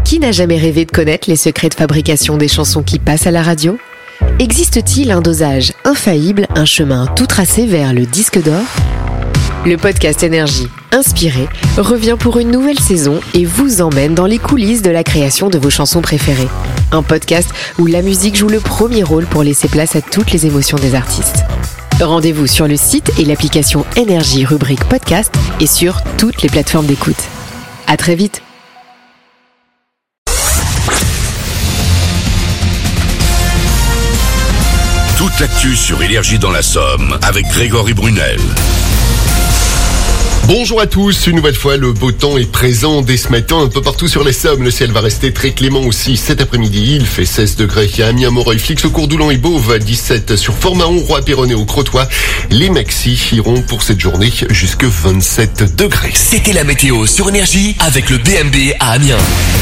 Qui n'a jamais rêvé de connaître les secrets de fabrication des chansons qui passent à la radio ? Existe-t-il un dosage infaillible, un chemin tout tracé vers le disque d'or ? Le podcast Énergie, inspiré, revient pour une nouvelle saison et vous emmène dans les coulisses de la création de vos chansons préférées. Un podcast où la musique joue le premier rôle pour laisser place à toutes les émotions des artistes. Rendez-vous sur le site et l'application Énergie rubrique podcast et sur toutes les plateformes d'écoute. À très vite. Toute l'actu sur Énergie dans la Somme avec Grégory Brunel. Bonjour à tous, une nouvelle fois le beau temps est présent dès ce matin un peu partout sur les Sommes. Le ciel va rester très clément aussi cet après-midi. Il fait 16 degrés à Amiens, Moreuil, Flix, au Courdoulan et Beauve, 17 sur Fort-Mahon, Roi-Péronnet au Crotoy. Les maxis iront pour cette journée jusque 27 degrés. C'était la météo sur Énergie avec le BMB à Amiens.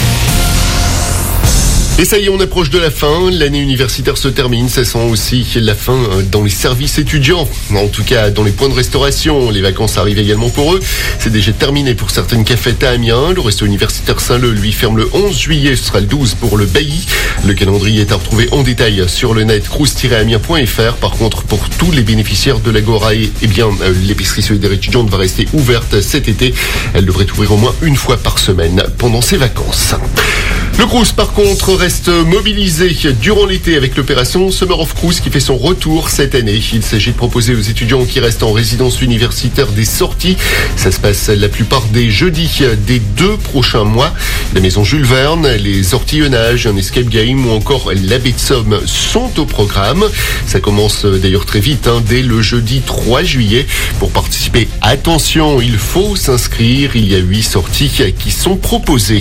Et ça y est, on approche de la fin. L'année universitaire se termine. Ça sent aussi la fin dans les services étudiants. En tout cas, dans les points de restauration. Les vacances arrivent également pour eux. C'est déjà terminé pour certaines cafettes à Amiens. Le resto universitaire Saint-Leu, lui, ferme le 11 juillet. Ce sera le 12 pour le Bailly. Le calendrier est à retrouver en détail sur le net crous-amiens.fr. Par contre, pour tous les bénéficiaires de l'Agora, l'épicerie solidaire étudiante va rester ouverte cet été. Elle devrait ouvrir au moins une fois par semaine pendant ses vacances. Le Crous, par contre, reste mobilisé durant l'été avec l'opération Summer of Crous qui fait son retour cette année. Il s'agit de proposer aux étudiants qui restent en résidence universitaire des sorties. Ça se passe la plupart des jeudis des 2 prochains mois. La maison Jules Verne, les ortillonnages, un escape game ou encore la baie de Somme sont au programme. Ça commence d'ailleurs très vite, dès le jeudi 3 juillet. Pour participer, attention, il faut s'inscrire. Il y a 8 sorties qui sont proposées.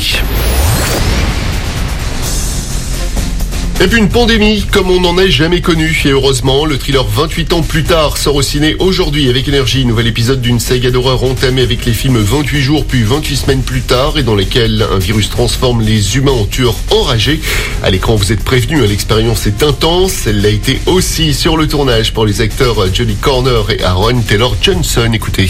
Et puis une pandémie comme on n'en a jamais connu. Et heureusement, le thriller 28 ans plus tard sort au ciné aujourd'hui avec Énergie. Nouvel épisode d'une saga d'horreur entamée avec les films 28 jours puis 28 semaines plus tard et dans lesquels un virus transforme les humains en tueurs enragés. À l'écran, vous êtes prévenus, l'expérience est intense. Elle l'a été aussi sur le tournage pour les acteurs Jodie Corner et Aaron Taylor-Johnson. Écoutez.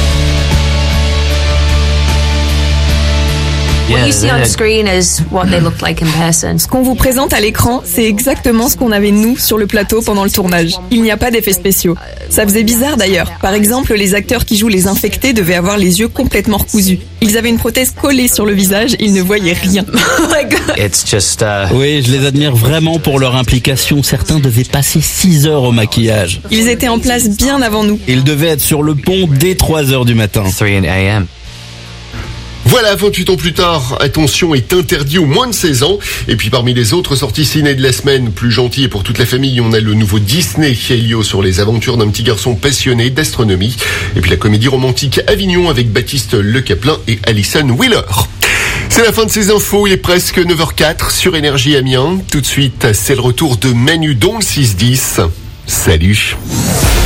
What you see on screen is what they look like in person. Ce qu'on vous présente à l'écran, c'est exactement ce qu'on avait nous sur le plateau pendant le tournage. Il n'y a pas d'effets spéciaux. Ça faisait bizarre d'ailleurs. Par exemple, les acteurs qui jouent les infectés devaient avoir les yeux complètement recousus. Ils avaient une prothèse collée sur le visage, ils ne voyaient rien. Oui, je les admire vraiment pour leur implication. Certains devaient passer 6 heures au maquillage. Ils étaient en place bien avant nous. Ils devaient être sur le pont dès 3 heures du matin. 3 a.m. Voilà, 28 ans plus tard, attention est interdit aux moins de 16 ans. Et puis parmi les autres sorties ciné de la semaine, plus gentilles et pour toute la famille, on a le nouveau Disney Helio sur les aventures d'un petit garçon passionné d'astronomie. Et puis la comédie romantique Avignon avec Baptiste Le Caplin et Alison Wheeler. C'est la fin de ces infos, il est presque 9h04 sur Énergie Amiens. Tout de suite, c'est le retour de Manu dans le 6-10. Salut.